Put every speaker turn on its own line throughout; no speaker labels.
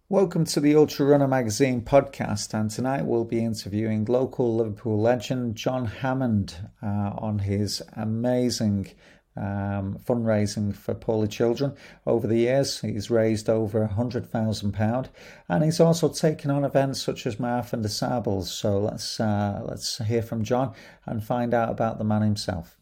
Welcome to the Ultra Runner Magazine podcast, and tonight we'll be interviewing local Liverpool legend John Hammond on his amazing fundraising for poorly children. Over the years, he's raised over £100,000, and he's also taken on events such as Marathon des Sables. So let's hear from John and find out about the man himself.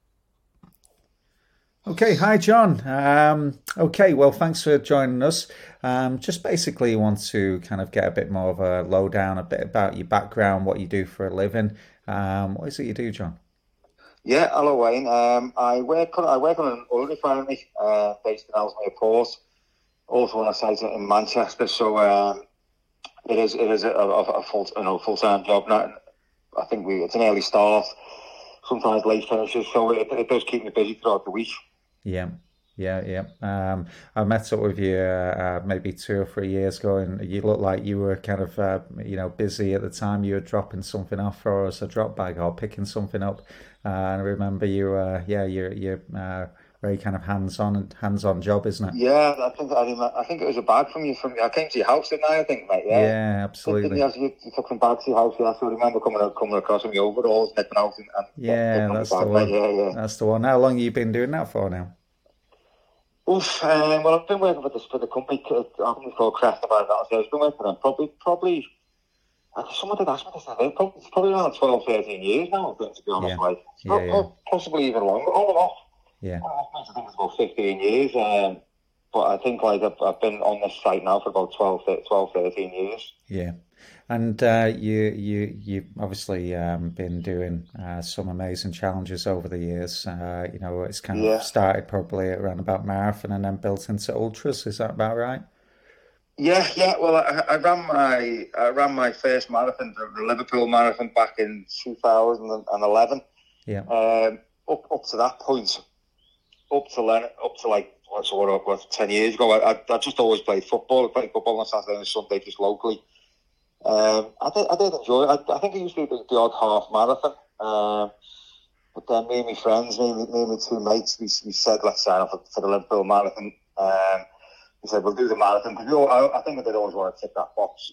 Okay, hi John. Okay, well, thanks for joining us. Just basically want to kind of get a bit more of a lowdown, a bit about your background, what you do for a living. What is it you do, John?
Yeah, hello Wayne. I work on an oil refinery based in Ellesmere Port, also on a site in Manchester. So it is a full-time job. Now, I think it's an early start, sometimes late finishes. So it does keep me busy throughout the week.
Yeah, yeah. I met up with you maybe 2 or 3 years ago, and you looked like you were kind of busy at the time. You were dropping something off for us, a drop bag, or picking something up. And I remember you're very kind of hands-on job, isn't it?
Yeah, I think it was a bag from you. I came to your house, didn't I? I think, mate. Yeah.
Yeah,
Didn't
absolutely.
you took some bags to your house? Yeah, so I remember coming across in my overalls, nipping out and
Yeah,
picking up
that's
the
the
bag, mate.
one.
Yeah, yeah.
That's the one. How long have you been doing that for now?
Oof, well, I've been working for the company, a company called Craft about that. So I've been working for them probably. Someone did ask me this. Probably around 12, 13 years now. To be honest,
Yeah,
like
yeah.
possibly even longer. On and off.
Yeah.
On and off, I think it's about 15 years. But I think like I've been on this site now for about 13 years.
Yeah, and you obviously been doing some amazing challenges over the years. It's kind of
Yeah.
started probably around about marathon and then built into ultras. Is that about right?
Yeah. Well, I ran my first marathon, the Liverpool Marathon, back in 2011.
Yeah,
Up to that point, up to like what 10 years ago, I just always played football. I played football on Saturday and Sunday just locally. I did enjoy it. I think I used to do the odd half marathon. But then me and my friends, me and my two mates, we said let's sign up for the Liverpool Marathon. We said we'll do the marathon because I think I did always want to tick that box.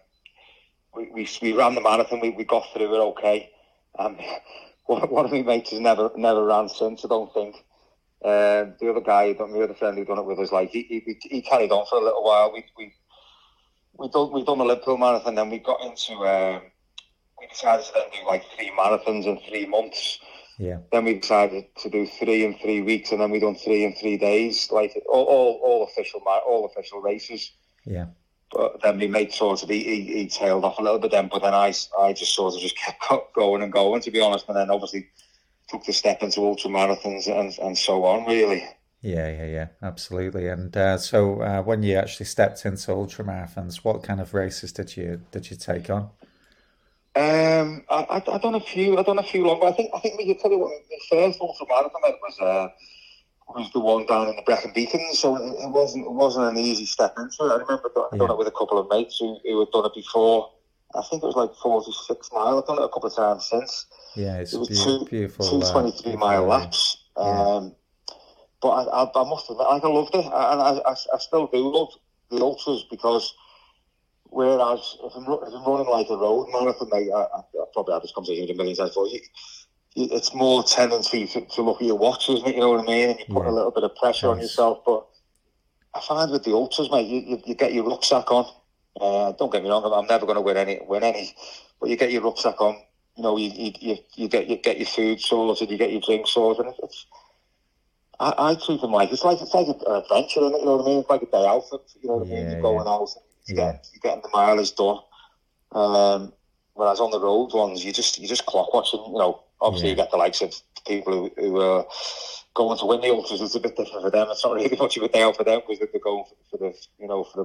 We ran the marathon. We got through it okay. One of my mates has never ran since. I don't think. The other guy, the other friend who done it with us, like he carried on for a little while. We done the Liverpool Marathon, then we got into we decided to then do like 3 marathons in 3 months.
yeah,
Then we decided to do 3 in 3 weeks, and then we done 3 in 3 days, like all official races.
yeah.
But then my mate sort of he tailed off a little bit then, but then I just sort of just kept going and going, to be honest, and then obviously took the step into ultra marathons and so on, really.
Yeah, absolutely. And when you actually stepped into ultra marathons, what kind of races did you take on?
I done a few. I done a few long. But I think we could tell you what my first ultra marathon was the one down in the Brecon Beacons. So it wasn't an easy step into it. I remember I done
Yeah,
it with a couple of mates who had done it before. I think it was like 46 mile. I've done it a couple of times since.
yeah.
It
It's
was two
beautiful,
23
beautiful
mile
area.
laps.
Yeah,
But I must admit, like, I loved it, and I still do love the ultras because whereas if I'm running like a road marathon, like, I probably had this conversation a million times before. It's more tendency to look at your watch, isn't it? You know what I mean? And you put a
yeah.
little bit of pressure on
Pace.
yourself. But I find with the ultras, mate, you get your rucksack on. Don't get me wrong, I'm never going to win any, but you get your rucksack on. You know, you get your food sorted, you get your drink sorted. And I treat them like it's like an adventure, isn't it? You know what I mean? It's like a day out. You know what I mean? You're
Yeah,
going out and
yeah,
you're getting the mileage done. Whereas on the road ones, you just clock watching. You know, obviously you
yeah,
get the likes of people who are going to win the ultras. It's a bit different for them. It's not really much of a day out for them because they're going for the for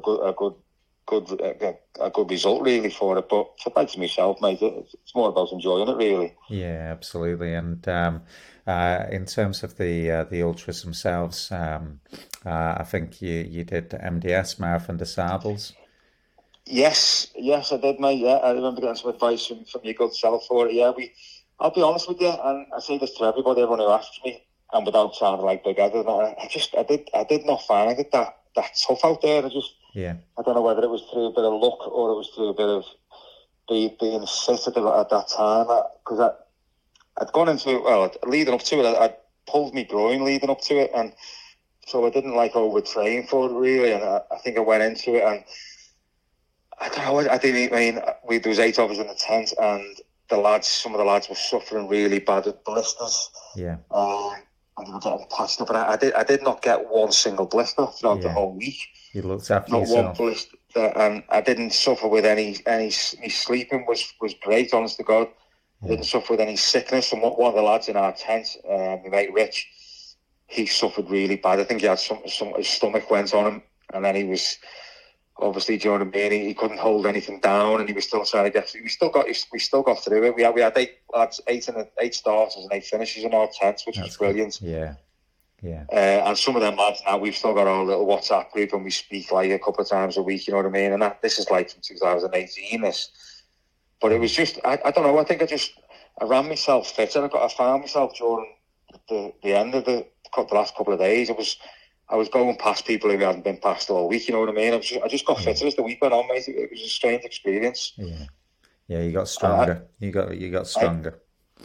a good result really for it. But for like myself, mate, it's more about enjoying it really.
yeah. Absolutely. And in terms of the ultras themselves, I think you did MDS Marathon des Sables.
Yes, I did, mate. Yeah, I remember getting some advice from your good self for it. Yeah, I'll be honest with you, and I say this to everyone who asks me, and without sounding like big headed, I did not find it that tough out there.
Yeah.
I don't know whether it was through a bit of luck or it was through a bit of being fit at that time. Because I'd gone into it, well, leading up to it, I'd pulled my groin leading up to it, and so I didn't overtrain for it really, and I think I went into it, and I don't know, I didn't, I mean, there was 8 of us in the tent, and some of the lads were suffering really bad with blisters.
Yeah.
And they were getting patched up, and I did not get one single blister throughout the whole week.
You looked after
not
yourself.
Not one blister, and I didn't suffer with any. My sleeping was great, honest to God. I didn't suffer with any sickness. And one of the lads in our tent, my mate Rich, he suffered really bad. I think he had his stomach went on him, and then he was obviously, do you know what I mean? He couldn't hold anything down, and he was still trying to get. We still got through it. We had 8 lads, 8 starters and 8 finishes in our tent, which was brilliant.
Good. Yeah. Yeah.
And some of them lads now, we've still got our little WhatsApp group, and we speak a couple of times a week, you know what I mean? And this is from 2018, But it was just, I don't know, I think I ran myself fit, and I found myself during the end of the last couple of days. I was going past people who hadn't been past all week, you know what I mean? I just got fitter as the week went on, mate. It was a strange experience.
Yeah. Yeah, you got stronger. You got stronger.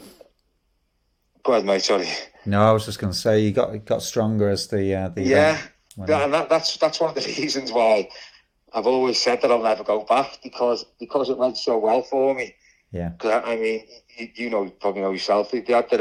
Go ahead, mate, sorry.
No, I was just going to say you got stronger as the
yeah, and that's one of the reasons why I've always said that I'll never go back, because it went so well for me.
Yeah.
Because I mean, you probably know yourself. They had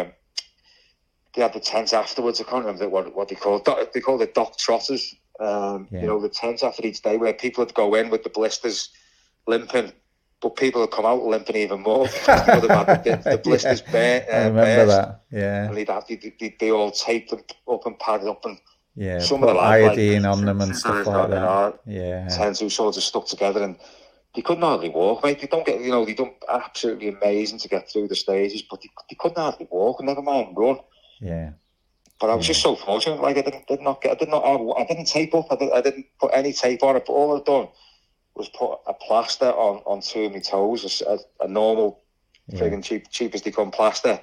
the tent afterwards. I can't remember what they called. They called it Doc Trotters. You know, the tent after each day where people would go in with the blisters, limping. But people would come out limping even more because the blisters bare.
I remember that. Yeah.
And they all taped them up and padded up, and
some of the iodine on them and stuff like that. Yeah.
Tents who sort of stuck together, and they couldn't hardly walk, mate. They don't absolutely amazing to get through the stages, but they couldn't hardly walk, never mind run.
Yeah.
But I was just so fortunate. I didn't tape up. I didn't put any tape on it. But all I'd done was put a plaster on 2 of my toes, a normal, friggin' cheap as they come plaster.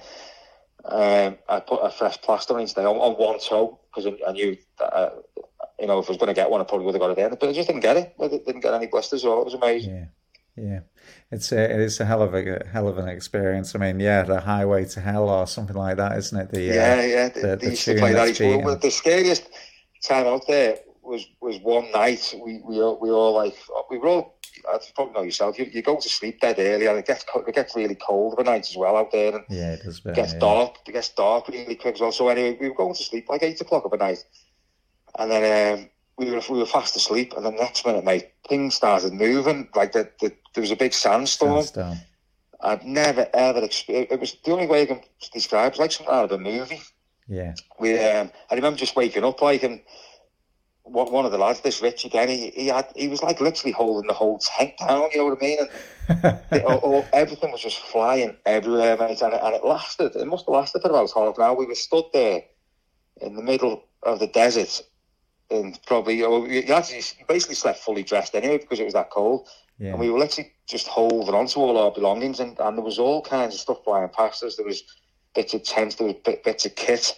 I put a fresh plaster on each day on one toe, because I knew that, if I was going to get one, I probably would have got it in. But I just didn't get it. I didn't get any blisters at all. It was amazing.
Yeah. It is a hell of an experience. I mean, the highway to hell or something like that, isn't it?
They used to play that. The scariest time out there was one night. We were all I probably know yourself. You go to sleep dead early, and it gets really cold of a night as well out there. And
it does.
It gets dark. It gets dark really quick as well. So anyway, we were going to sleep 8 o'clock of a night, and then we were fast asleep, and the next minute, mate, things started moving. There was a big sandstorm. I'd never ever experienced. It was the only way I can describe it. It was like something out of a movie.
Yeah.
I remember just waking up and one of the lads, this Rich again, he was literally holding the whole tent down. You know what I mean? And everything was just flying everywhere, mate. And it lasted. It must have lasted for about half an hour. We were stood there in the middle of the desert. And probably, you basically slept fully dressed anyway because it was that cold.
Yeah.
And we were literally just holding on to all our belongings, and there was all kinds of stuff flying past us. There was bits of tents, there was bits of kit.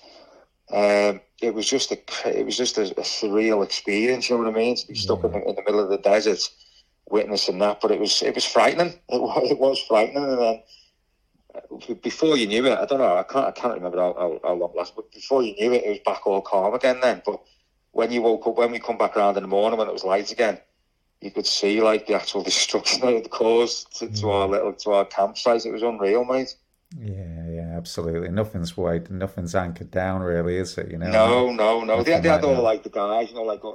It was just a surreal experience. You know what I mean? To be stuck in the middle of the desert, witnessing that. But it was frightening. It was frightening. And then before you knew it, I don't know. I can't remember how long it lasted. But before you knew it was back all calm again. Then, but when you woke up, when we come back around in the morning, when it was light again, you could see the actual destruction that it caused to our campsite. It was unreal, mate.
Yeah, absolutely. Nothing's anchored down, really, is it?
No. They had all the guys,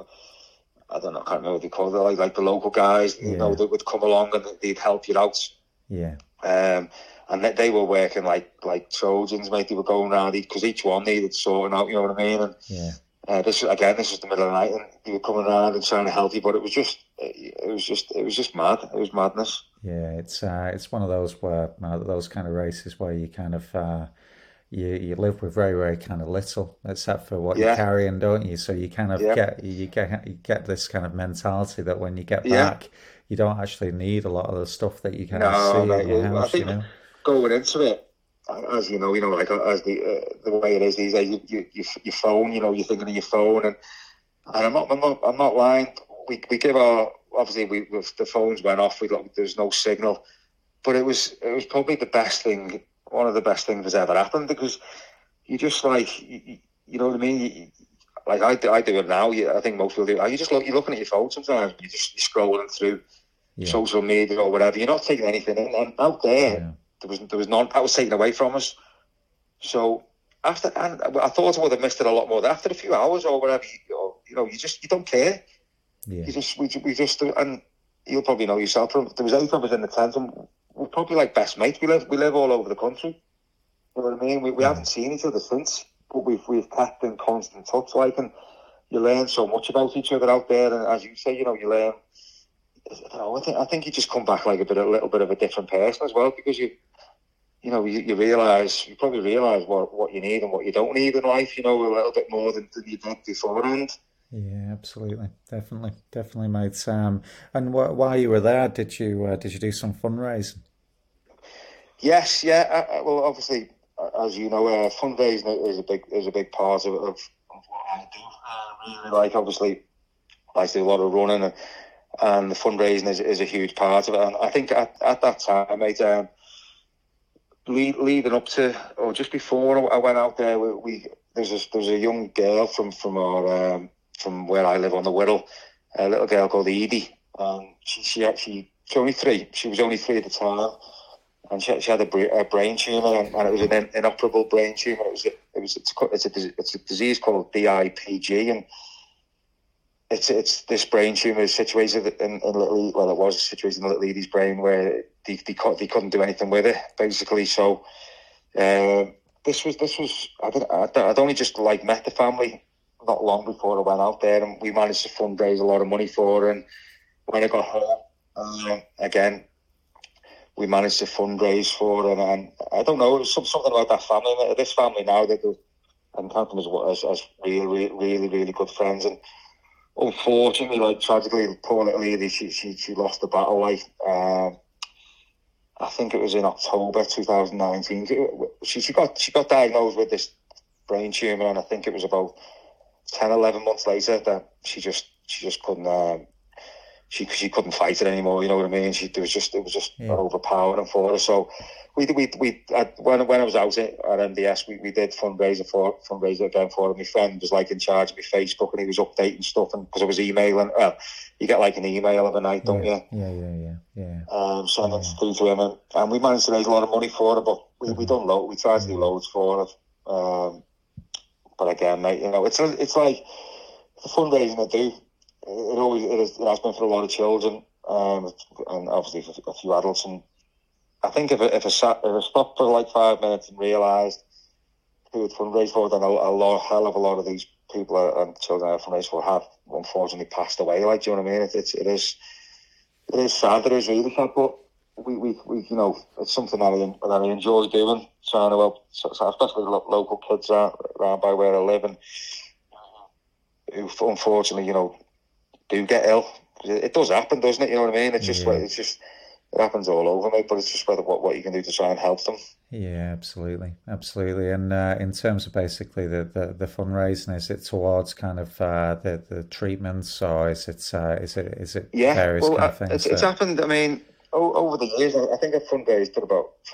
I don't know, I can't remember what they called it, like the local guys, that would come along and they'd help you out.
Yeah.
And they were working like Trojans, mate. They were going around because each one needed sorting out. You know what I mean? And this was the middle of the night, and they were coming around and trying to help you. But it was just mad. It was madness.
Yeah, it's one of those kind of races where you kind of you live with very, very kind of little, except for what you're carrying, don't you? So you kind of get this kind of mentality that when you get back, you don't actually need a lot of the stuff that you kind of see at your house. I think
going into it, as as the way it is these days, your phone, you're thinking of your phone, and I'm not lying. we give our, obviously the phones went off. There's no signal, but it was probably the best thing, one of the best things that's ever happened, because you just like, you know what I mean? Like I do it now. I think most people do. You're looking at your phone sometimes. You're scrolling through social media or whatever. You're not taking anything in. And out there, there was none. That was taken away from us. So and I thought I would have missed it a lot more. After a few hours or whatever, you don't care.
Yeah.
We just and you'll probably know yourself. There was 8 of us in the tent, and we're probably like best mates. We live all over the country. You know what I mean? We haven't seen each other since, but we've kept in constant touch. Like, and you learn so much about each other out there. And as you say, you learn. I think you just come back like a little bit of a different person as well, because you probably realise what you need and what you don't need in life. A little bit more than you did beforehand.
Yeah, absolutely, definitely, mate. And while you were there, did you do some fundraising?
Yes, yeah. Well, obviously, as you know, fundraising is a big part of what I do. Really, like, obviously, I do a lot of running, and the fundraising is a huge part of it. And I think at that time, mate, leading up to, or just before I went out there, there's a young girl from where I live on the Wirral, a little girl called Edie, and she's only 3. She was only 3 at the time. And she had a brain tumour, and it was an inoperable brain tumour. It's a disease called DIPG, and it's this brain tumour is situated in little. Well, it was situated in little Edie's brain, where they couldn't do anything with it, basically. So this was I'd only just like met the family not long before I went out there, and we managed to fundraise a lot of money for her. And when I got home, again, we managed to fundraise for her, and I don't know, it was something about that family. This family now, and count them as really, really, really good friends. And unfortunately, like, tragically, poor little lady, she lost the battle. Like, I think it was in October 2019. She got diagnosed with this brain tumour, and I think it was about 10, 11 months later that she just couldn't. She couldn't fight it anymore. You know what I mean? It was just overpowering for her. So when I was out at MDS, we did fundraiser again for her. My friend was like in charge of my Facebook, and he was updating stuff, and because I was emailing. Well, you get like an email of a night, don't you?
Yeah.
Sending through to him, and we managed to raise a lot of money for her. But we tried to do loads for her. But again, mate, it's like the fundraising I do. It has been for a lot of children, and obviously for a few adults. And I think if I stopped for like 5 minutes and realised who would fundraise for, then hell of a lot of these people and children I fundraise for have unfortunately passed away. Like, do you know what I mean? It is sad. It is really sad, but we it's something that I enjoy doing, trying to help, especially local kids around by where I live, and who unfortunately do get ill. It does happen, doesn't it? You know what I mean? It's just it happens all over, mate. But it's just what you can do to try and help them.
Yeah, absolutely. And in terms of basically the fundraising, is it towards kind of the treatments, or is it various kind of things?
It's happened. I mean, over the years, I think I've fundraised for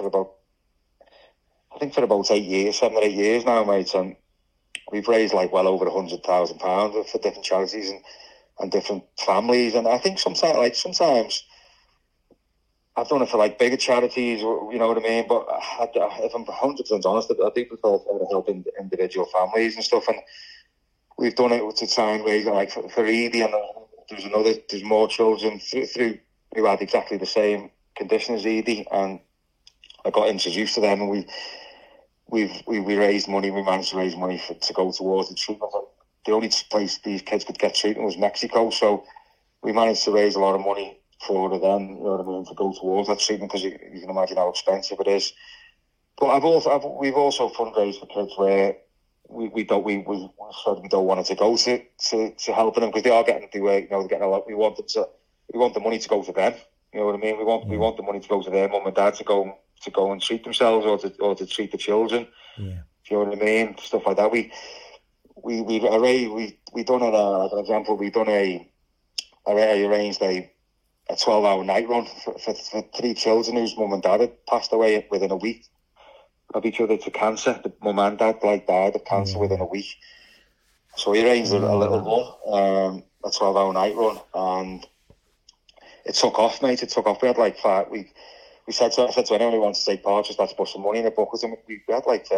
about 8 years, 7 or 8 years now, mate. And we've raised like well over £100,000 for different charities and different families. And I think sometimes I've done it for like bigger charities, you know what I mean? But if I'm 100% honest, I do prefer to help individual families and stuff. And we've done it to try and raise, like, for Edie, and there's more children through who had exactly the same condition as Edie, and I got introduced to them, and we raised money. We managed to raise money to go towards the treatment. The only place these kids could get treatment was Mexico, so we managed to raise a lot of money for them, you know what I mean, to go towards that treatment, because you can imagine how expensive it is. But we've also fundraised for kids where we said we don't want it to go to helping them, because they are getting they're getting a lot. We want the money to go to them. You know what I mean? We want the money to go to their mum and dad to go and treat themselves, or to treat the children.
Yeah.
You know what I mean? Stuff like that. We done it, like an example. We done I arranged a 12-hour night run for 3 children whose mum and dad had passed away within a week of each other to cancer. The mum and dad died of cancer within a week. So we arranged a little run, a 12-hour night run, and it took off, mate. It took off. We had like I said to anyone who wants to take part, just let's put some money in the bucket. And we had like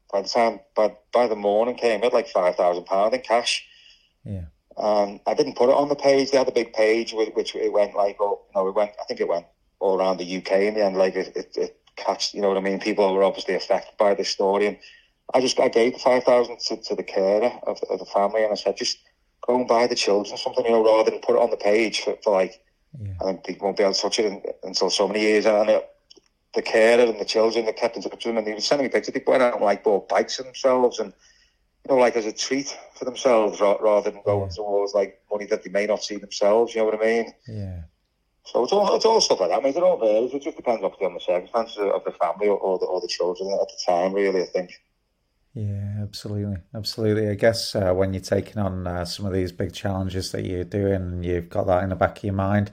by the morning came, we had like £5,000 in cash.
Yeah.
I didn't put it on the page. They had a big page which it went like, I think it went all around the UK in the end. Like it catched, you know what I mean? People were obviously affected by this story, and I gave the 5,000 to the carer of the family, and I said, just go and buy the children something, you know, rather than put it on the page for like, I think people won't be able to touch it until so many years. And the carer and the children, they kept in touch with them, and they were sending me pictures. People went out and like bought bikes for themselves, and you know, like as a treat for themselves, rather than going towards like money that they may not see themselves. You know what I mean?
Yeah.
So it's all stuff like that, mate. It all varies. It just depends obviously on the circumstances of the family or the children at the time, really, I think.
Yeah, absolutely. I guess when you're taking on some of these big challenges that you're doing, and you've got that in the back of your mind,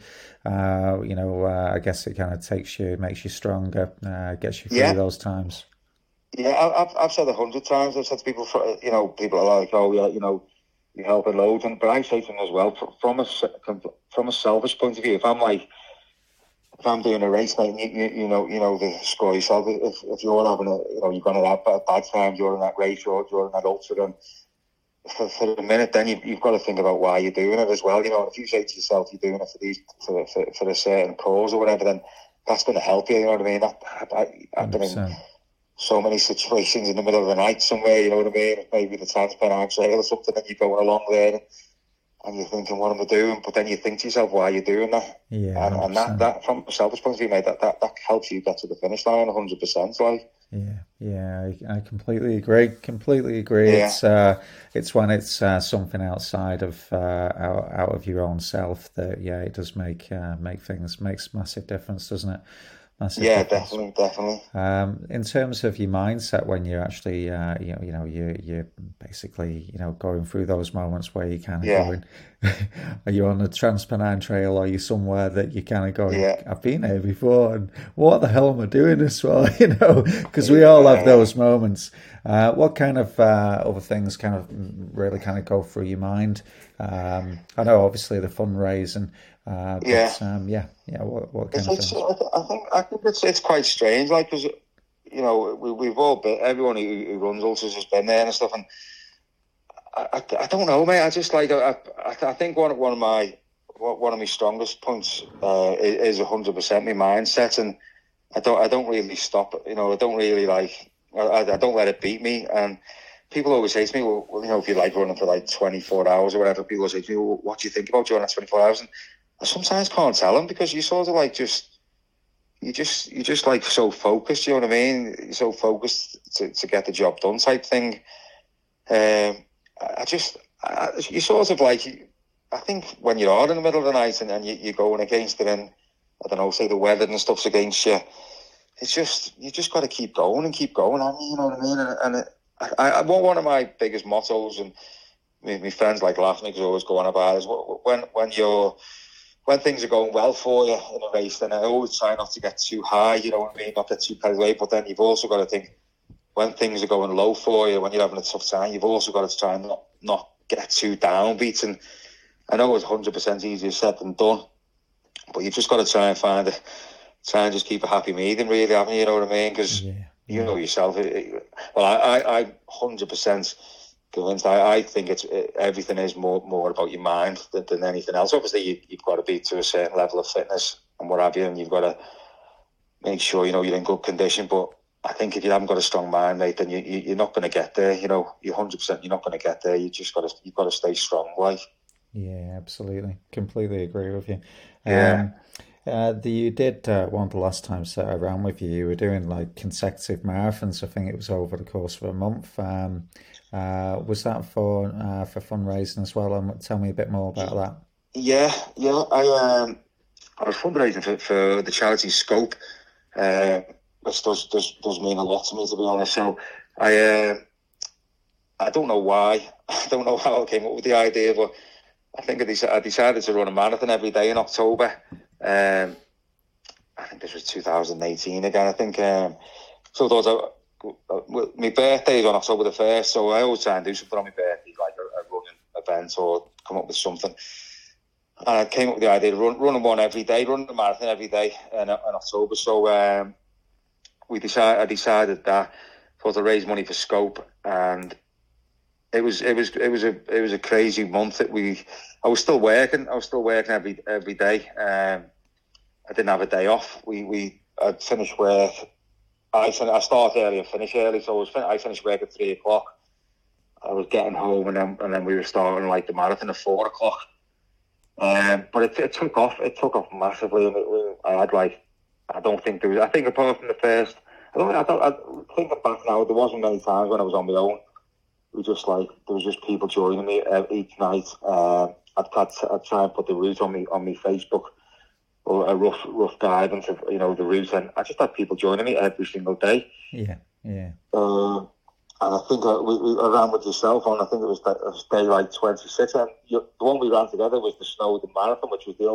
I guess it kind of makes you stronger, gets you through those times.
Yeah, I've said 100 times. I've said to people, people are like, oh yeah, you help a load, but I say to them as well, from a selfish point of view, if I'm doing a race, mate, you know the score yourself. If you're having you're going to have bad times during that race or during that ultra, and for a minute, then you've got to think about why you're doing it as well. You know, if you say to yourself you're doing it for a certain cause or whatever, then that's going to help you. You know what I mean? I've been in so many situations in the middle of the night somewhere. You know what I mean? Maybe the Transpennine Trail or something, and you're going along there. And you're thinking, what am I doing? But then you think to yourself, why are you doing that?
Yeah,
and that from a selfish point of view, mate, that helps you get to the finish line 100%. Like,
yeah, I completely agree. Yeah. It's when it's something outside of out of your own self that it does makes massive difference, doesn't it?
Definitely.
In terms of your mindset when you're actually, you're basically, going through those moments where you're kind of going, are you on the Transpennine Trail, or are you somewhere that you're kind of going, I've been here before, and what the hell am I doing this for? Because we all have those moments. What kind of other things kind of really kind of go through your mind? I know obviously the fundraising. What kind of things?
I think it's quite strange, like, because we've all been, everyone who runs ultras has been there and stuff, and I don't know, mate. I just like I think one of my strongest points is 100% my mindset, and I don't really stop. I don't really I don't let it beat me. And people always say to me, well, if you like running for like 24 hours or whatever, people always say to me, well, what do you think about doing that 24 hours? And I sometimes can't tell them, because you sort of like you're just like so focused, you know what I mean? You're so focused to get the job done type thing. You sort of like, I think when you are in the middle of the night and you're going against it, and I don't know, say the weather and stuff's against you, it's just, you just got to keep going and keep going, you know what I mean? And one of my biggest mottos, and my friends like laugh at me because I always go on about it, is when things are going well for you in a race, then I always try not to get too high, you know what I mean, not get too carried away. But then you've also got to think, when things are going low for you, when you're having a tough time, you've also got to try and not get too downbeat. And I know it's 100% easier said than done, but you've just got to try and just keep a happy medium, really, haven't you? You know what I mean? Because you know yourself. I 100% convinced. I think everything is more about your mind than anything else. Obviously, you've got to be to a certain level of fitness and what have you, and you've got to make sure you're in good condition. But I think if you haven't got a strong mind, mate, then you're not going to get there. You're 100%. You're not going to get there. You've got to stay strong, like.
Yeah, absolutely, completely agree with you.
Yeah.
You did one of the last times I ran with you. You were doing like consecutive marathons. I think it was over the course of a month. Was that for fundraising as well? And tell me a bit more about that.
Yeah. I was fundraising for the charity Scope, which does mean a lot to me, to be honest. So I don't know why. I don't know how I came up with the idea, but I think I decided to run a marathon every day in October. I think this was 2018 again. I think so. My birthday is on October the 1st, so I always try and do something on my birthday, like a running event or come up with something. And I came up with the idea of running one every day, running a marathon every day in October. So I decided that to raise money for Scope, and it was a crazy month. I was still working every day. I didn't have a day off. I'd finished work. I start early and finish early, so I finished work at 3:00. I was getting home, and then we were starting like the marathon at 4:00. But it took off. It took off massively. I had I don't think there was. I think apart from the first, I thinking back now, there wasn't many times when I was on my own. It was just there was just people joining me each night. I'd try and put the route on my Facebook, or a rough guidance of the route, and I just had people joining me every single day.
Yeah.
And I think I ran with yourself on. I think it was day 26, and the one we ran together was the Snowdon Marathon, which was the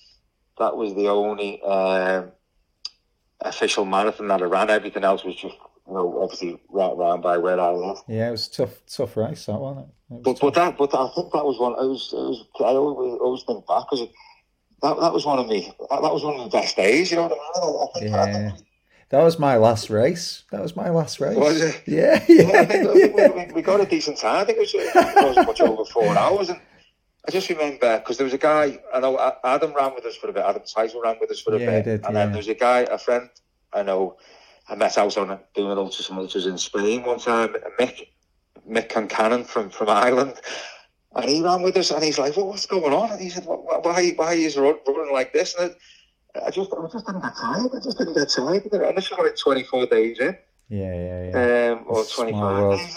only official marathon that I ran. Everything else was just obviously right round by where I live.
Yeah, it was a tough race, that wasn't it?
But I think that was one. I always think back because that was one of the best days. You know what I mean? I think
that was my last race. Was it? Yeah.
I think we got a decent time. I think it wasn't much over 4 hours. And I just remember, because there was a guy, I know Adam ran with us for a bit, Adam Tyson ran with us for a bit.
He did,
and then there was a friend I know, I met out on doing some ultras in Spain one time, Mick Concannon from Ireland. And he ran with us, and he's like, "What's going on?" And he said, "Why are you running like this?" And I just didn't get tired. And this was like 24 days in.
Yeah.
Or 25 days.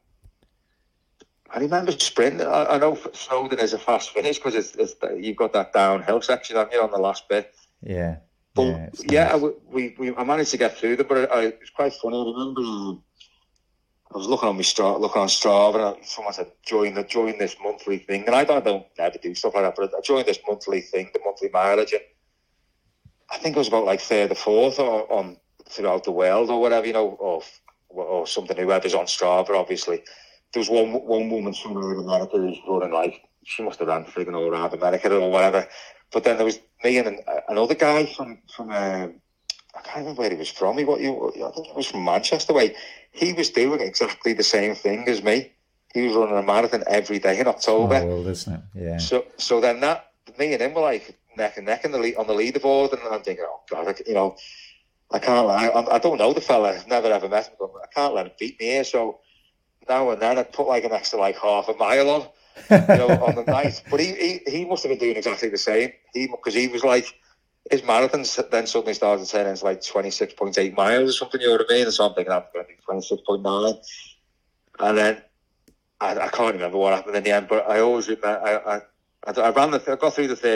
I remember sprinting. I know Snowdon is a fast finish because you've got that downhill section, haven't you, on the last bit.
Yeah.
But I managed to get through them, but it was quite funny. I remember I was looking on Strava, and someone said, join this monthly thing. And I don't ever do stuff like that, but I joined this monthly thing, the monthly mileage. And I think it was about third or fourth on throughout the world or whatever, or something, whoever's on Strava, obviously. There was one woman somewhere in America who's running she must have ran frigging all around America or whatever. But then there was me and another guy from I can't remember where he was from. I think he was from Manchester way. He was doing exactly the same thing as me. He was running a marathon every day in October.
Oh, well, isn't it? Yeah.
So then me and him were neck and neck on the leaderboard, and I'm thinking, oh God, I can't. I don't know the fella. I've never ever met him, but I can't let him beat me here. So now and then I'd put an extra half a mile on, on the night. But he must have been doing exactly the same. Because he was his marathons then suddenly started turning into 26.8 miles or something, you know what I mean? And so I'm thinking I'm going to do 26.9. And then I can't remember what happened in the end, but I always remember I got through the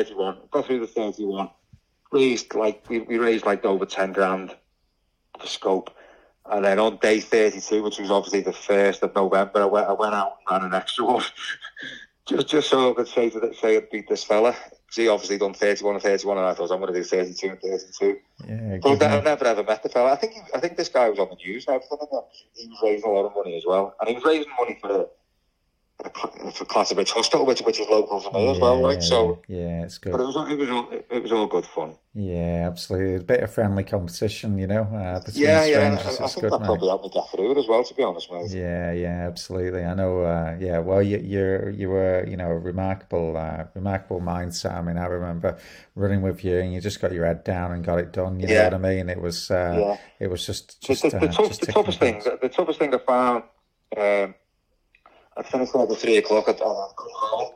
31, raised we raised over 10 grand for Scope. And then on day 32, which was obviously the 1st of November, I went out and ran an extra one. just so I could say I'd beat this fella. Because he obviously done 31 and 31, and I thought, I'm going to do 32 and 32.
Yeah,
but I never ever met the fella. I think this guy was on the news now. He was raising a lot of money as well. And he was raising money for Clatterbridge Hospital, which is local to me as well, right? So
it's good.
But it was all good fun.
Yeah, absolutely. A bit of friendly competition, between strangers.
I think that probably helped me get through it as well, to be honest, mate.
Yeah, absolutely. I know. Well, you were, a remarkable mindset. I mean, I remember running with you, and you just got your head down and got it done. You know what I mean? It was just
the toughest thing. The toughest thing I found. I'd finished at 3:00 at home.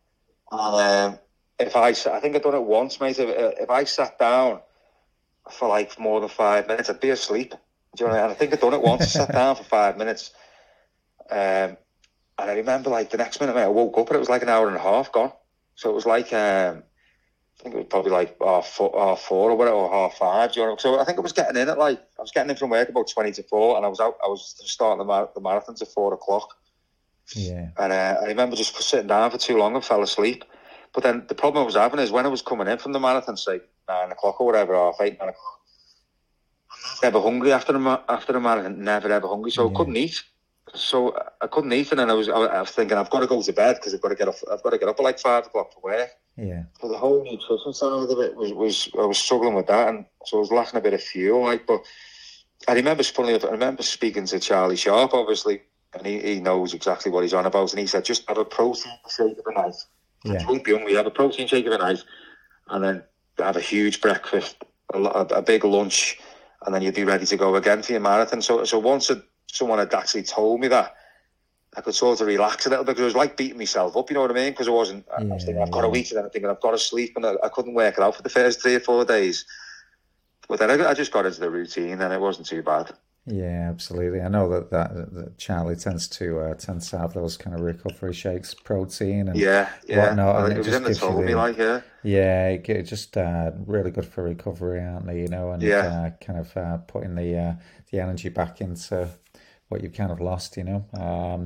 And I think I'd done it once, mate. If I sat down for more than 5 minutes, I'd be asleep. Do you know what I mean? I think I'd done it once. I sat down for 5 minutes. And I remember the next minute, mate, I woke up and it was an hour and a half gone. So it was I think it was probably half four or whatever, or half five. Do you know? So I think I was getting in at from work about 20 to 4, and I was starting the marathons at 4:00.
Yeah.
And I remember just sitting down for too long and fell asleep. But then the problem I was having is when I was coming in from the marathon, say 9 o'clock or whatever, 8:30, 9 o'clock, never hungry after a marathon, never ever hungry, so I couldn't eat. So I couldn't eat, and then I was thinking I've got to go to bed because I've got to get up at like 5 o'clock for work.
Yeah.
So the whole nutrition side of it was I was struggling with that, and so I was lacking a bit of fuel. Like, but I remember speaking to Charlie Sharp, obviously, and he knows exactly what he's on about, and he said just have a protein shake of a night.
Yeah.
Won't be hungry. Have a protein shake of a night, and then have a huge breakfast, a big lunch, and then you'd be ready to go again for your marathon. So once someone had actually told me that, I could sort of relax a little bit, because it was like beating myself up, you know what I mean? Because I was thinking, I've got to eat, and then I'm thinking, I've got to sleep, and I couldn't work it out for the first 3 or 4 days. But then I just got into the routine, and it wasn't too bad.
Yeah, absolutely. I know that Charlie tends to have those kind of recovery shakes, protein and whatnot. And
it was in the told me, like,
yeah, it just really good for recovery, aren't they? You know, and kind of putting the energy back into what you've kind of lost. You know.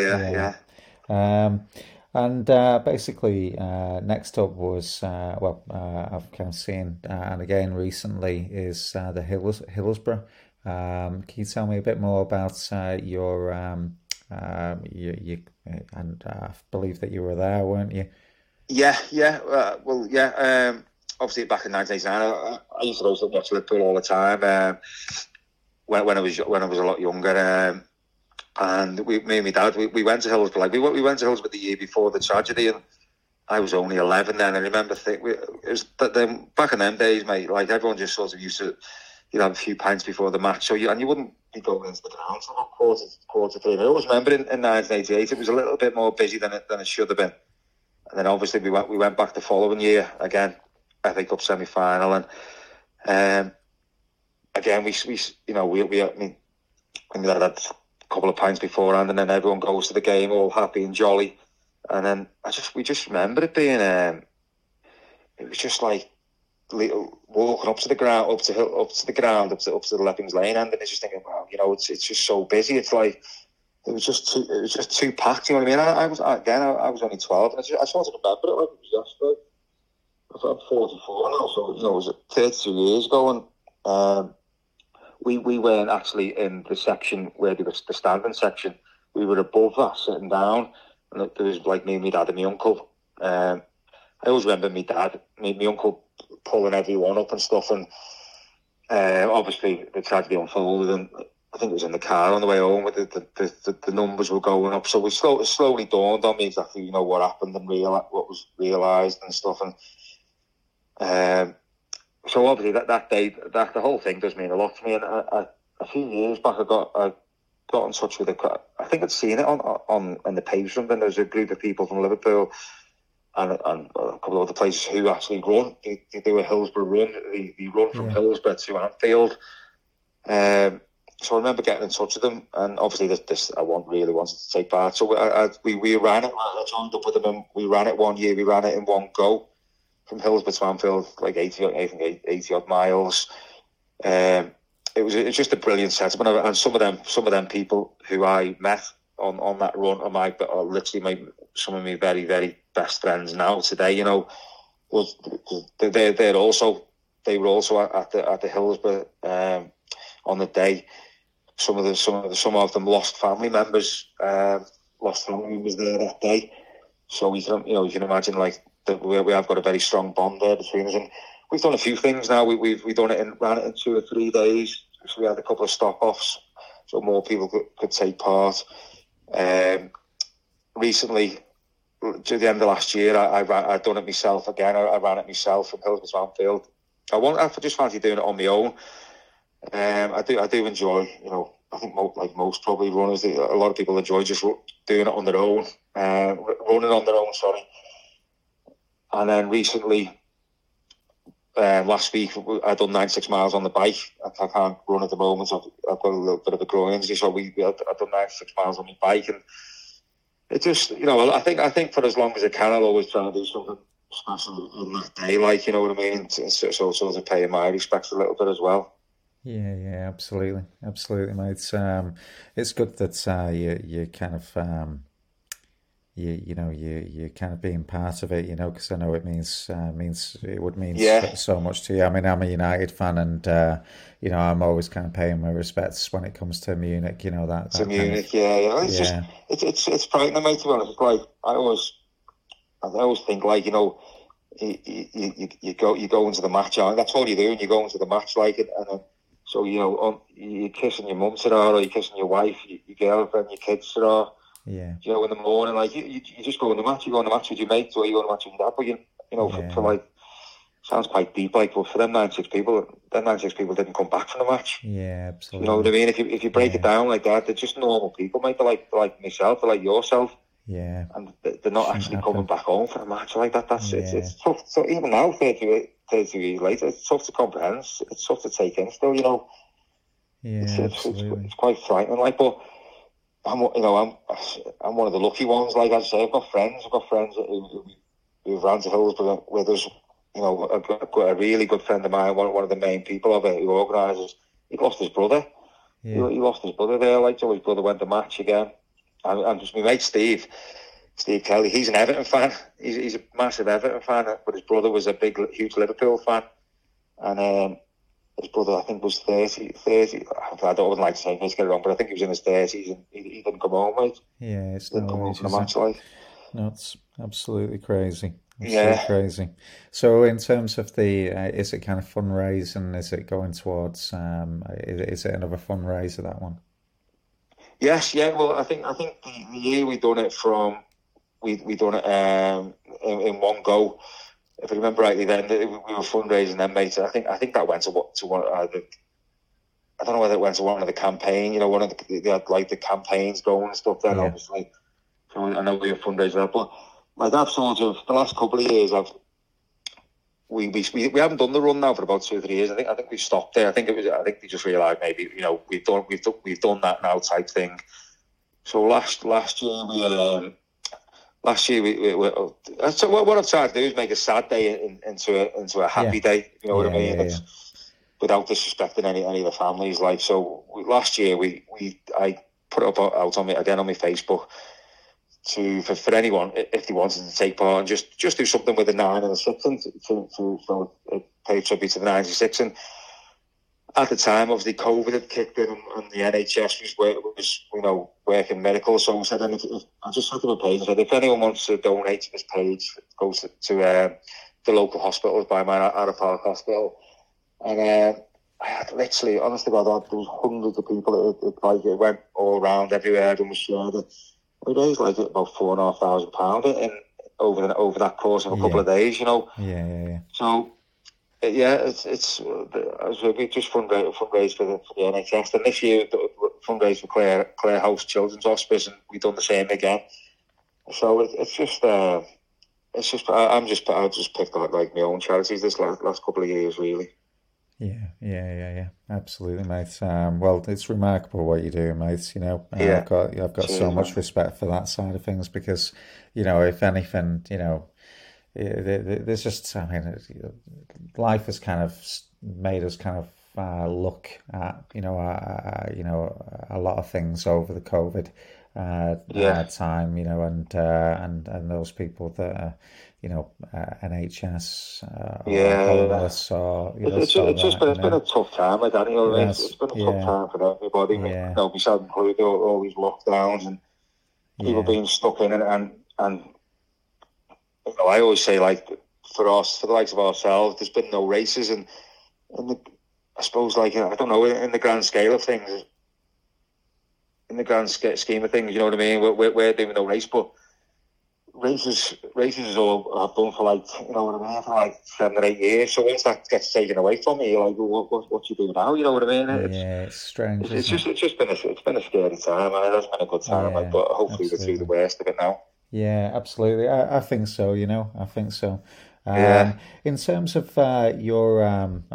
And basically, next up was I've kind of seen, and again recently, is the Hillsborough. Can you tell me a bit more about your and I believe that you were there, weren't you?
Yeah. Obviously, back in 1989, I used to also watch Liverpool all the time. When I was a lot younger, and me and my dad, we went to Hillsborough. Like we went to Hillsborough the year before the tragedy, and I was only 11 then. I remember then back in them days, mate. Like everyone just sort of used to. You'd have a few pints before the match, you wouldn't be going into the ground till about quarter three. I always remember in 1988, it was a little bit more busy than it should have been. And then obviously we went back the following year again, FA Cup semi-final, and again we had a couple of pints beforehand, and then everyone goes to the game all happy and jolly, and then we just remember it being it was just like walking up to the ground, up to the Leppings Lane end, and it's just thinking, wow, it's just so busy. It's like it was just too packed. You know what I mean? I was only 12, and I sort of remember it like it was yesterday. I'm 44 now, so it was 32 years ago, and we weren't actually in the section where there was the standing section. We were above that, sitting down, and there was like me, my dad, and my uncle. I always remember my dad, my uncle pulling everyone up and stuff, and obviously the tragedy unfolded, and I think it was in the car on the way home with the numbers were going up, so it slowly dawned on me exactly what happened and what was realised and stuff, and so obviously that day, the whole thing does mean a lot to me. And a few years back I got in touch with I think I'd seen it on the page or something. There's a group of people from Liverpool and a couple of other places who actually run. They do a Hillsborough run. They run from Hillsborough to Anfield. So I remember getting in touch with them, and obviously this I really wanted to take part. So we ran it. I joined up with them, and we ran it one year. We ran it in one go from Hillsborough to Anfield, like 80 odd miles. It was just a brilliant setup, and some of them people who I met on that run are literally some of my very, very best friends now today. They were also at the Hillsborough on the day. Some of them lost family members. Lost family members there that day. So you can imagine like we have got a very strong bond there between us, and we've done a few things now. We've done it ran it in 2 or 3 days. So we had a couple of stop-offs, so more people could take part. Recently, to the end of last year, I've done it myself again. I ran it myself from Hillsborough to Anfield. I just fancy doing it on my own. I do enjoy, I think most probably runners, a lot of people enjoy just doing it on their own, running on their own, sorry. And then recently, last week, I done 96 miles on the bike. I can't run at the moment, so I've got a little bit of a groin injury, so I've done 96 miles on my bike, and it just, I think for as long as I can, I'll always try to do something special on that day, like, you know what I mean? So sort of paying my respects a little bit as well.
Yeah, absolutely, mate. It's good that you kind of you kind of being part of it, because I know it means it would mean
Yeah,
so much to you. I mean, I'm a United fan, and I'm always kind of paying my respects when it comes to Munich.
to
That kind of
Munich. Yeah, yeah. It's just
yeah,
it's frightening, mate. To be honest, it's like I always think like you go into the match, and that's all you do, and you go into the match like it, and then, so you're kissing your mum today, or you're kissing your wife, your girlfriend, your kids today.
yeah,
In the morning, like you just go in the match. You go in the match with your mates, or you go in the match with your dad. But for
yeah,
like sounds quite deep, like, but for them 96 people didn't come back from the match.
yeah,
You know what I
absolutely,
mean? If you break it
yeah,
down like that, they're just normal people, mate. They're like myself, they're like yourself,
yeah.
and they're not
Shouldn't
actually coming
happen.
back home for a match like that. That's
Yeah,
it's tough. So even now, 30 years later, it's tough to comprehend. It's tough to take in. Still, it's
yeah,
it's it's,
absolutely.
it's quite frightening. Like, but I'm one of the lucky ones. Like I say, I've got friends who ran to Hillsborough with us. I've got a really good friend of mine, one of the main people of it, who organises. He lost his brother. He
Yeah,
lost his brother there. Like, so his brother went to match again. And just my mate Steve Kelly. He's an Everton fan. He's a massive Everton fan, but his brother was a huge Liverpool fan. And his brother, I think, was 30. I wouldn't like to say, let's get it wrong, but I think he was in his 30s, and he didn't come home, mate.
yeah. It's
He didn't come
no
home
age,
from
is
the
it?
match, like.
No, it's absolutely crazy. Absolutely
Yeah.
crazy. So, in terms of is it kind of fundraising? Is it going towards? Is it another fundraiser, that one?
Yes, yeah. Well, I think the year we done it in one go. If I remember rightly, then we were fundraising then, mate. I think that went to one. I don't know whether it went to one of the campaign. One of they had like the campaigns going and stuff. Then
Yeah,
obviously, so I know we were fundraising, but like that sort of the last couple of years, we haven't done the run now for about 2 or 3 years. I think we've stopped there. I think we just realised maybe we've done that now type thing. So last year so what I've tried to do is make a sad day into a
yeah,
happy day. You know what I
yeah,
mean?
yeah, yeah,
It's without disrespecting any of the families. Like, so last year I put it up out on me again on my Facebook for anyone if they wanted to take part and just do something with a 9 and a 6 and to pay tribute to the 96. And at the time, obviously, COVID had kicked in, and the NHS was working miracles. So I said, I just said to my page, I said, if anyone wants to donate to this page, go to the local hospitals by mine, Arrow Park Hospital. And I had literally, honest to God, there was hundreds of people. It went all around everywhere and was shared. We raised like about £4,500 in over that course of a couple
yeah,
of days.
yeah, yeah, yeah.
So yeah, we just fundraised for the NHS, and this year fundraised for Clare House Children's Hospice, and we've done the same again. So I've just picked out like my own charities this last couple of years, really.
Yeah, yeah, yeah, yeah. Absolutely, mate. Well, it's remarkable what you do, mate.
Yeah,
I've got so
cheers,
much
man.
respect for that side of things because, if anything, there's just, I mean, life has kind of made us kind of look at, a lot of things over the COVID
Yeah,
time, and those people that are, NHS or
yeah, yeah.
homeless or, so
It's just
that,
been it's been a tough time, like that.
it
It's
has,
been a tough
yeah,
time for everybody.
yeah,
Myself included, all these lockdowns and people
yeah,
being stuck in it, and I always say, like, for us, for the likes of ourselves, there's been no races, and I suppose, like, I don't know, in the grand scale of things, in the grand scheme of things, you know what I mean? We're doing no race, but races is all I've done for, like, you know what I mean, for like 7 or 8 years. So once that gets taken away from me, you're like, well, what you do now? You know what I mean?
yeah. It's strange, isn't it?
It's just been a scary time, and it hasn't been a good time, like,
Yeah,
but hopefully we're through the
absolutely.
worst of it now.
Yeah, absolutely. I think so, I think so.
Yeah,
In terms of your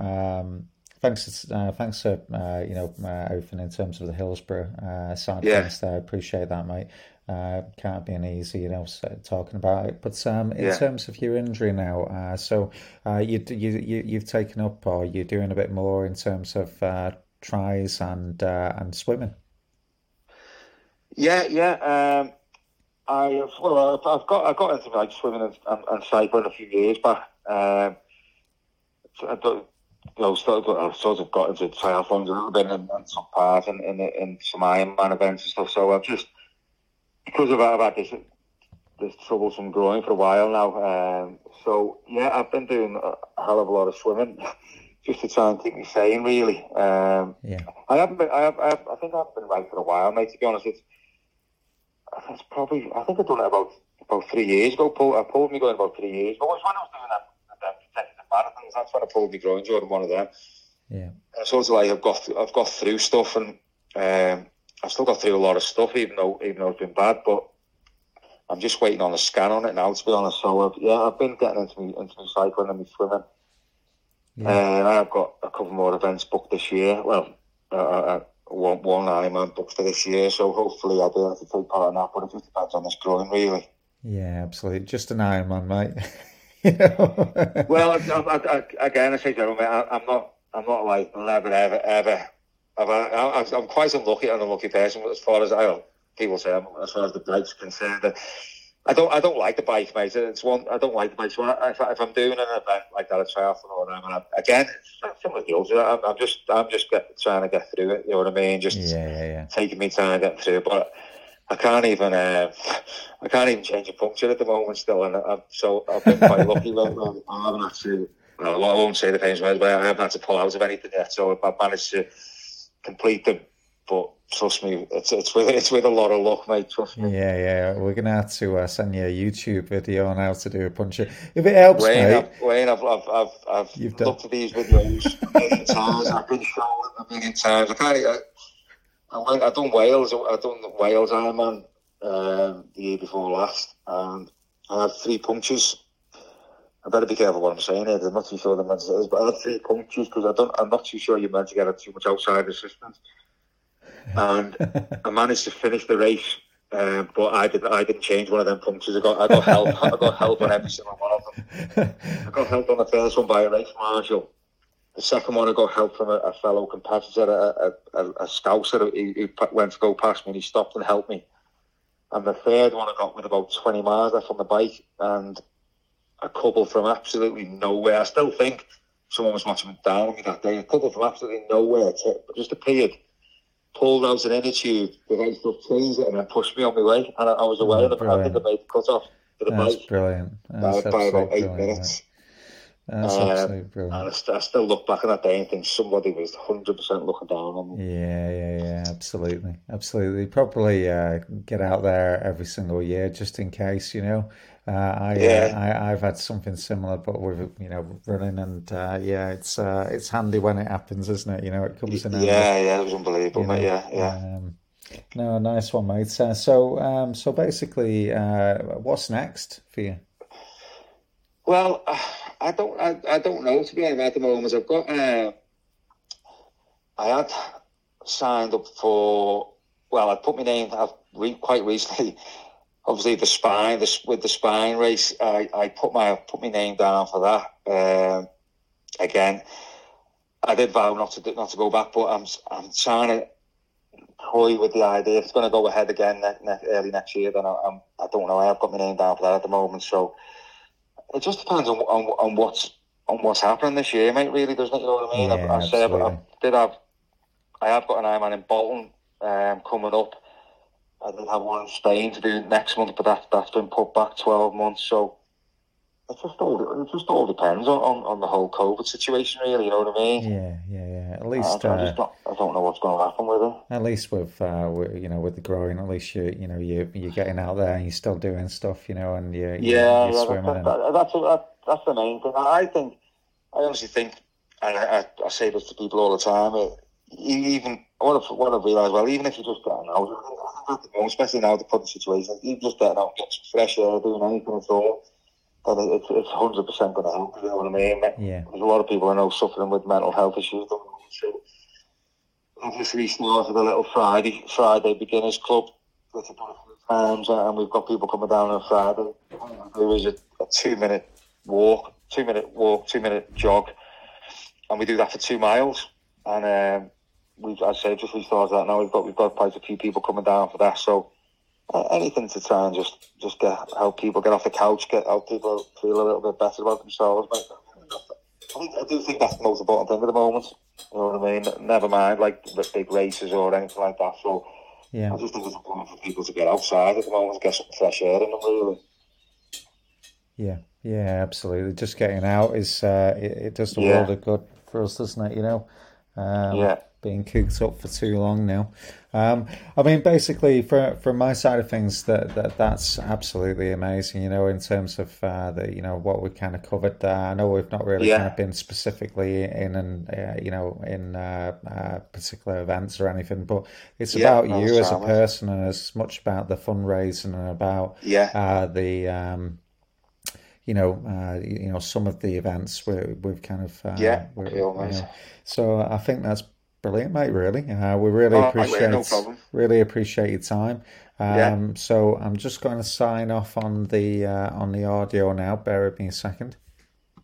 thanks for everything in terms of the Hillsborough side of
yeah,
things there. I appreciate that, mate. Can't be an easy, talking about it. But in
yeah.
terms of your injury now, you've taken up or you're doing a bit more in terms of tries and swimming.
Yeah, yeah. I've got into like swimming and cycling a few years back. I sort of got into triathlons a little bit and took part in some Ironman events and stuff. So I've just, because I've had this troublesome groin for a while now. So yeah, I've been doing a hell of a lot of swimming just to try and keep me sane, really. I think I've been right for a while, mate. To be honest, I think I've done it about 3 years ago. I pulled me going about 3 years ago. It was when I was doing that consecutive marathons. That's when I pulled me groin during one of them.
Yeah.
And sort of like I've got through stuff, and I've still got through a lot of stuff, even though it's been bad. But I'm just waiting on a scan on it now, to be honest. So I've been getting into me cycling and me swimming. Yeah. And I've got a couple more events booked this year. Well, one Ironman booked for this year, so hopefully I'll be able to take part in that. But it just depends on this groin, really.
Yeah, absolutely. Just an Ironman, mate. You know?
Well, I say to you, I'm not like ever. I'm quite an unlucky person as far as people say. As far as the bike's concerned, I don't like the bike, mate. I don't like the bike. So if I'm doing an event like that, a triathlon or whatever, again, it's similar deals. I'm just trying to get through it. You know what I mean? Just taking me time getting through it. But I can't even change a puncture at the moment still, and I've been quite lucky. I haven't actually. I won't say the famous words, but I haven't had to pull out of anything yet. So I've managed to complete them. But trust me, it's with a lot of luck, mate. Trust me.
Yeah. We're gonna have to send you a YouTube video on how to do a puncture. If it helps,
Wayne, I've looked at these videos a million times. I've been shown it a million times. I've done Wales. Ironman the year before last, and I had 3 punctures. I better be careful what I'm saying here. I'm not too sure the meant to is, but I had 3 punctures because I'm not too sure you're meant to get too much outside assistance. And I managed to finish the race, but I didn't change one of them punctures. I got help. I got help on every single one of them. I got help on the first one by a race marshal. The second one, I got help from a fellow competitor, a scouser who went to go past me, and he stopped and helped me. And the third one, I got with about 20 miles left on the bike, and a couple from absolutely nowhere. I still think someone was watching down on me that day. A couple from absolutely nowhere just appeared, pulled out an inner tube, the right stuff, changed it, and then pushed me on my way. And I was away, and I think I made the cut off for the bike.
Brilliant.
By about 8 minutes.
That's absolutely brilliant.
And I still look back on that day and think somebody was 100% looking down on me.
Yeah, absolutely. Probably get out there every single year just in case, you know. I've had something similar, but with running, and it's handy when it happens, isn't it? You know, it comes in handy.
Yeah, it was unbelievable, mate. Yeah.
No, nice one, mate. So basically, what's next for you?
Well, I don't know, to be honest. At the moment, I've got I had signed up for. Well, I put my name. Quite recently. Obviously, with the spine race, I put my name down for that. Again, I did vow not to go back, but I'm trying to toy with the idea. If it's going to go ahead again early next year, then I don't know. I have got my name down for that at the moment, so it just depends on what's happening this year, mate. Really, doesn't it? You know what I mean?
Yeah,
I have got an Ironman in Bolton coming up. I did have one in Spain to do next month, but that's been put back 12 months. So it just all depends on the whole COVID situation, really. You know what I mean?
Yeah. At least
I don't know what's going to happen with it.
At least with the growing, at least you're getting out there and you're still doing stuff, and you're swimming.
That's the main thing. I honestly think, and I say this to people all the time. Even what I've realised, well, even if you just get out, especially now the current situation, you just get out, get some fresh air, doing anything at all, then it's 100% going to help. You know what I mean?
Yeah.
There's a lot of people I know suffering with mental health issues. So obviously started a little Friday beginners club, which I've done a few times, and we've got people coming down on Friday. There is a 2-minute walk, 2-minute jog, and we do that for 2 miles. And just restarted that now. We've got quite a few people coming down for that. So anything to try and just help people get off the couch, help people feel a little bit better about themselves, mate. I do think that's the most important thing at the moment. You know what I mean? Never mind like big races or anything like that. So
Yeah.
I just think it's important for people to get outside at the moment, get some fresh air in them, really.
Yeah, absolutely. Just getting out is it does the world
Yeah,
of good for us, doesn't it?
yeah,
Being cooped up for too long now. I mean, basically, from my side of things, that's absolutely amazing. In terms of what we've kind of covered. I know we've not really kind of
yeah.
been specifically in and in particular events or anything, but it's
Yeah,
about
no,
you as a
Sam.
person and as much about the fundraising and about
Yeah,
the some of the events we've kind of,
yeah. Cool, mate.
so I think that's brilliant, mate. Really, we
All right, mate, no problem.
really appreciate your time.
Yeah.
So I'm just going to sign off on the audio now. Bear with me a second.